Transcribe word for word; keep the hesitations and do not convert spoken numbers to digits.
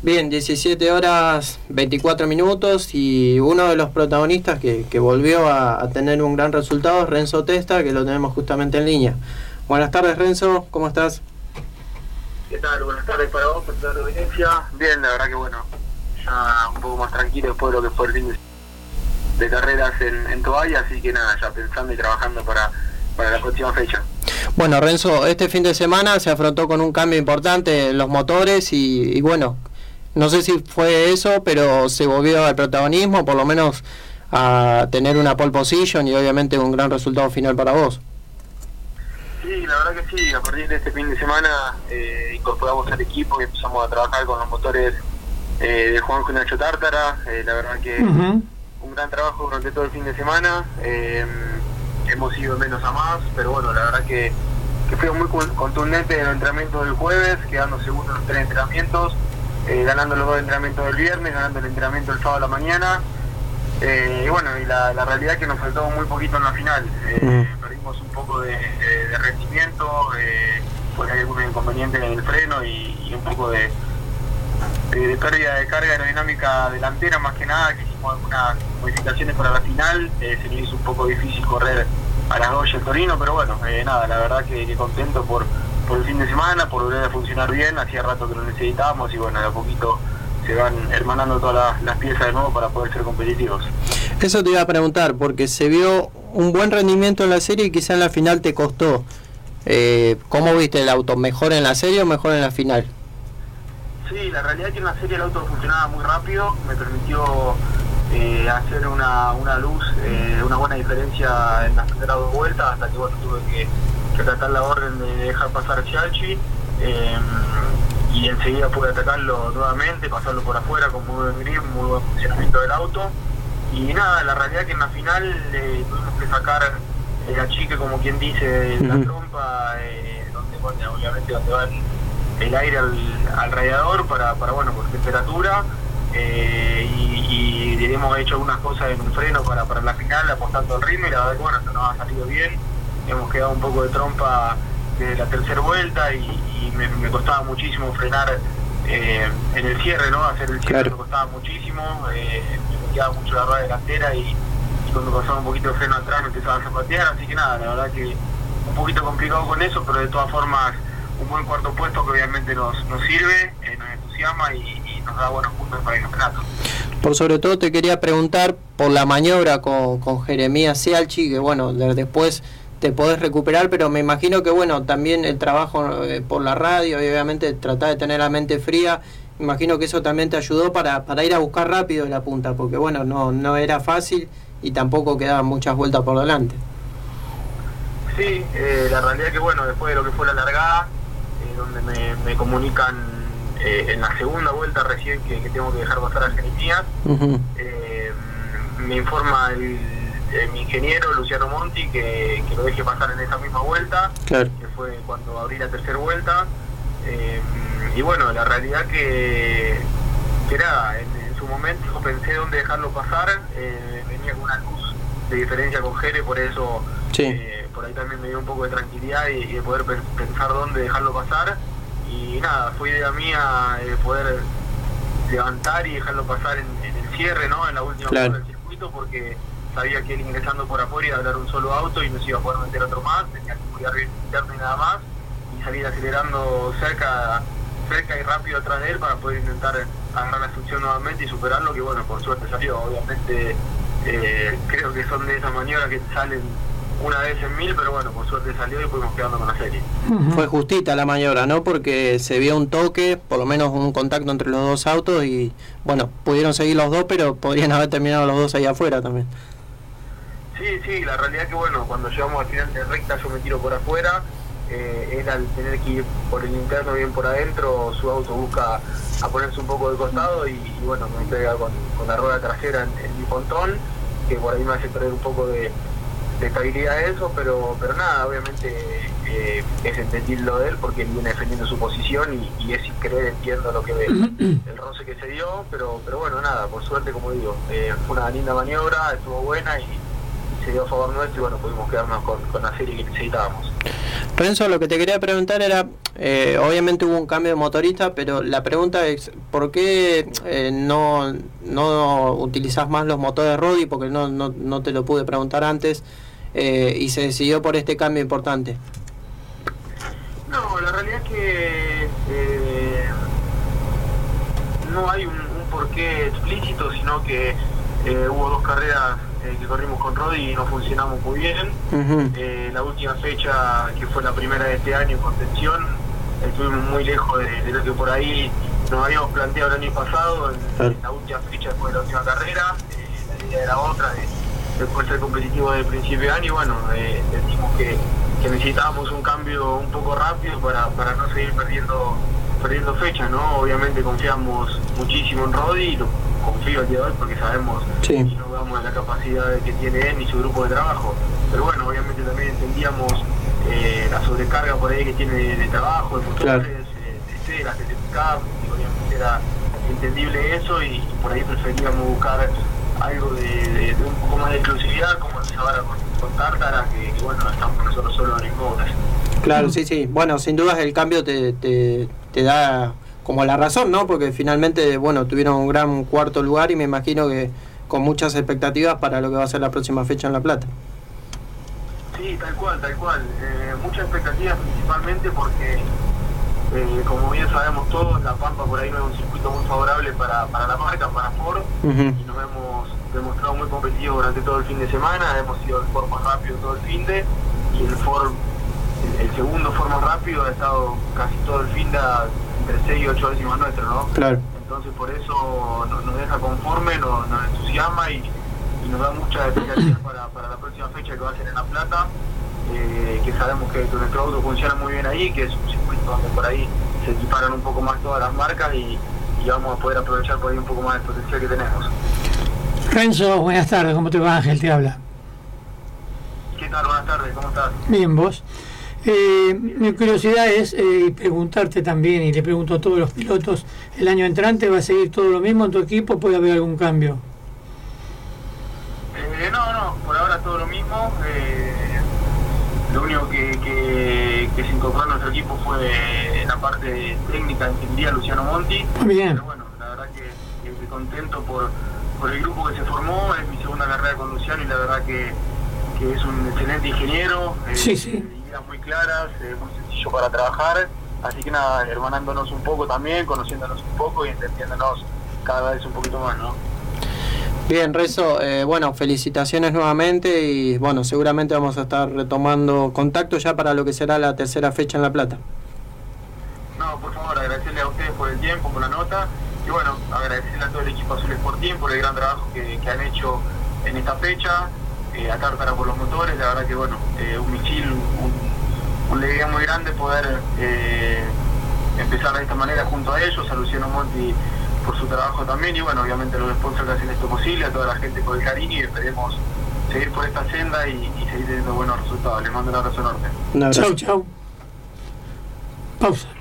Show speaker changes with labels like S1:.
S1: Bien, diecisiete horas veinticuatro minutos y uno de los protagonistas que, que volvió a, a tener un gran resultado es Renzo Testa, que lo tenemos justamente en línea. Buenas tardes, Renzo, ¿cómo estás?
S2: ¿Qué tal? Buenas tardes para vos, para toda la audiencia. Bien, la verdad que bueno, ya un poco más tranquilo después de lo que fue el fin de, de carreras en, en Toalla, así que nada, ya pensando y trabajando para, para la próxima fecha.
S1: Bueno, Renzo, este fin de semana se afrontó con un cambio importante en los motores y, y bueno, no sé si fue eso, pero se volvió al protagonismo, por lo menos a tener una pole position y obviamente un gran resultado final para vos.
S2: Sí, la verdad que sí, a partir de este fin de semana eh, incorporamos al equipo y empezamos a trabajar con los motores eh, de Juanjo y Nacho Tártara. Eh, la verdad que uh-huh. un gran trabajo durante todo el fin de semana, eh, hemos ido menos a más, pero bueno, la verdad que, que fue muy contundente en el entrenamiento del jueves, quedando segundo en los tres entrenamientos. Eh, ganando los dos entrenamientos del viernes, ganando el entrenamiento el sábado a la mañana, eh, y bueno, y la, la realidad es que nos faltó muy poquito en la final, eh, mm. perdimos un poco de, de, de rendimiento, eh, pues hay algunos inconvenientes en el freno y, y un poco de, de, de pérdida de carga aerodinámica delantera, más que nada, que hicimos algunas modificaciones para la final, eh, se nos hizo un poco difícil correr a las dos y el Torino, pero bueno, eh, nada, la verdad que, que contento por por el fin de semana, por volver a funcionar bien, hacía rato que lo necesitábamos y bueno, de a poquito se van hermanando todas las, las piezas de nuevo para poder ser competitivos.
S1: Eso te iba a preguntar, porque se vio un buen rendimiento en la serie y quizá en la final te costó. Eh, ¿Cómo viste el auto? ¿Mejor en la serie o mejor en la final?
S2: Sí, la realidad es que en la serie el auto funcionaba muy rápido, me permitió eh, hacer una, una luz, eh, una buena diferencia en las primeras dos vueltas, hasta que bueno, tuve que que tratar la orden de dejar pasar a Chialchi, eh, y enseguida pude atacarlo nuevamente, pasarlo por afuera con muy buen grip, muy buen funcionamiento del auto, y nada, la realidad es que en la final eh, tuvimos que sacar el achique, como quien dice, uh-huh. la trompa, eh, donde bueno, obviamente donde va el, el aire al, al radiador para, para bueno, por temperatura, eh, y, y hemos hecho algunas cosas en un freno para, para la final, apostando al ritmo, y la verdad que bueno, nos ha salido bien. Hemos quedado un poco de trompa desde la tercera vuelta y, y me, me costaba muchísimo frenar eh, en el cierre, ¿no? Hacer el cierre claro. me costaba muchísimo, eh, me quedaba mucho la rueda delantera y, y cuando pasaba un poquito de freno atrás me empezaba a zapatear, así que nada, la verdad que un poquito complicado con eso, pero de todas formas un buen cuarto puesto que obviamente nos, nos sirve, eh, nos entusiasma y, y nos da buenos puntos para el campeonato.
S1: Por sobre todo te quería preguntar por la maniobra con, con Jeremías Cialchi, que bueno, después te podés recuperar, pero me imagino que bueno, también el trabajo eh, por la radio y obviamente tratar de tener la mente fría, me imagino que eso también te ayudó para, para ir a buscar rápido la punta, porque bueno, no, no era fácil y tampoco quedaban muchas vueltas por delante.
S2: Sí, eh, la realidad es que bueno, después de lo que fue la largada, eh, donde me, me comunican eh, en la segunda vuelta recién que, que tengo que dejar pasar a Jeremías, uh-huh. eh, me informa el Eh, mi ingeniero Luciano Monti que, que lo deje pasar en esa misma vuelta, claro. que fue cuando abrí la tercera vuelta, eh, y bueno, la realidad que, que nada, en, en su momento pensé dónde dejarlo pasar, eh, venía con una luz de diferencia con Jere, por eso sí. eh, por ahí también me dio un poco de tranquilidad y, y de poder pensar dónde dejarlo pasar, y nada, fue idea mía eh, poder levantar y dejarlo pasar en, en el cierre, ¿no? En la última
S1: claro.
S2: vuelta del circuito, porque sabía que él ingresando por afuera iba a dar un solo auto y no se iba a poder meter otro más, tenía que cuidar interno y nada más, y salir acelerando cerca cerca y rápido atrás de él para poder intentar agarrar la succión nuevamente y superarlo, que bueno, por suerte salió. Obviamente eh, creo que son de esas maniobras que salen una vez en mil, pero bueno, por suerte salió y fuimos quedando con la serie.
S1: Uh-huh. Fue justita la maniobra, ¿no? Porque se vio un toque, por lo menos un contacto entre los dos autos y bueno, pudieron seguir los dos, pero podrían haber terminado los dos ahí afuera también.
S2: Sí, sí, la realidad es que bueno, cuando llegamos al final de recta yo me tiro por afuera, eh, él al tener que ir por el interno bien por adentro, su auto busca a ponerse un poco de costado y, y bueno, me pega con, con la rueda trasera en, en mi pontón, que por ahí me hace perder un poco de, de estabilidad eso, pero pero nada, obviamente eh, es entendible de él porque él viene defendiendo su posición y, y es sin querer entiendo lo que ve, el roce que se dio, pero pero bueno, nada, por suerte como digo, eh, fue una linda maniobra, estuvo buena y se dio a favor nuestro y bueno, pudimos quedarnos con, con la serie que necesitábamos.
S1: Renzo, lo que te quería preguntar era, eh, obviamente hubo un cambio de motorista, pero la pregunta es, ¿por qué eh, no, no utilizás más los motores Rodi? Porque no, no, no te lo pude preguntar antes, eh, y se decidió por este cambio importante.
S2: No, la realidad es que eh, no hay un, un porqué explícito, sino que eh, hubo dos carreras eh, que corrimos con Rodi y no funcionamos muy bien. Uh-huh. eh, la última fecha, que fue la primera de este año con tensión, estuvimos muy lejos de, de lo que por ahí nos habíamos planteado el año pasado, en, uh-huh. en la última fecha después de la última carrera. Eh, la idea era otra, de, después ser competitivo desde el principio de año, y bueno, eh, decimos que que necesitábamos un cambio un poco rápido para, para no seguir perdiendo perdiendo fecha, ¿no? Obviamente confiamos muchísimo en Rodi, y lo confío el día de hoy porque sabemos sí. que no dudamos de la capacidad que tiene él y su grupo de trabajo, pero bueno, obviamente también entendíamos eh, la sobrecarga por ahí que tiene de, de trabajo, de motores, claro. eh, de ceras, de certificados, y obviamente era entendible eso, y, y por ahí preferíamos buscar algo de, de, de un poco más de exclusividad, como se ahora con, con Tártara, que, que bueno, estamos nosotros solo en Cotas.
S1: Claro, sí, sí. Bueno, sin dudas el cambio te, te, te da como la razón, ¿no? Porque finalmente, bueno, tuvieron un gran cuarto lugar y me imagino que con muchas expectativas para lo que va a ser la próxima fecha en La Plata.
S2: Sí, tal cual, tal cual. Eh, muchas expectativas principalmente porque, eh, como bien sabemos todos, La Pampa por ahí no es un circuito muy favorable para, para la marca, para Ford, uh-huh. y nos hemos demostrado muy competitivos durante todo el fin de semana. Hemos sido el Ford más rápido todo el fin de, y el Ford, el, el segundo Ford más rápido, ha estado casi todo el fin de entre seis y ocho décimas nuestro, ¿no?
S1: Claro.
S2: Entonces por eso nos, nos deja conforme, nos, nos entusiasma y, y nos da muchas expectativas para, para la próxima fecha, que va a ser en La Plata, eh, que sabemos que nuestro auto funciona muy bien ahí, que es un circuito donde por ahí se equiparan un poco más todas las marcas, y, y vamos a poder aprovechar por ahí un poco más el potencial que tenemos.
S3: Renzo, buenas tardes, ¿cómo te va? Ángel te habla.
S2: ¿Qué tal? Buenas tardes, ¿cómo estás?
S3: Bien, vos. Eh, mi curiosidad es eh, preguntarte también, y le pregunto a todos los pilotos, ¿el año entrante va a seguir todo lo mismo en tu equipo? ¿Puede haber algún cambio?
S2: Eh, no, no, por ahora todo lo mismo. Eh, lo único que, que, que se incorporó a nuestro equipo fue la parte técnica, ingeniería, Luciano Monti.
S3: Muy bien.
S2: Pero bueno, la verdad que, que estoy contento por, por el grupo que se formó. Es mi segunda carrera con Luciano y la verdad que, que es un excelente ingeniero. Eh,
S3: sí, sí.
S2: Muy claras, eh, muy sencillo para trabajar, así que nada, hermanándonos un poco también, conociéndonos un poco y entendiéndonos cada vez un poquito más, ¿no?
S1: Bien, Renzo, eh, bueno, felicitaciones nuevamente y bueno, seguramente vamos a estar retomando contacto ya para lo que será la tercera fecha en La Plata.
S2: No, por favor, agradecerle a ustedes por el tiempo, por la nota, y bueno, agradecerle a todo el equipo Azul Sporting por el gran trabajo que, que han hecho en esta fecha. Eh, a Tártara por los motores, la verdad que bueno, eh, un misil, un, un alegría muy grande poder eh, empezar de esta manera junto a ellos, a Luciano Monti por su trabajo también, y bueno, obviamente los sponsors que hacen esto posible, a toda la gente por el cariño, y esperemos seguir por esta senda y, y seguir teniendo buenos resultados. Les mando un abrazo enorme.
S3: Chau, chau. Pausa.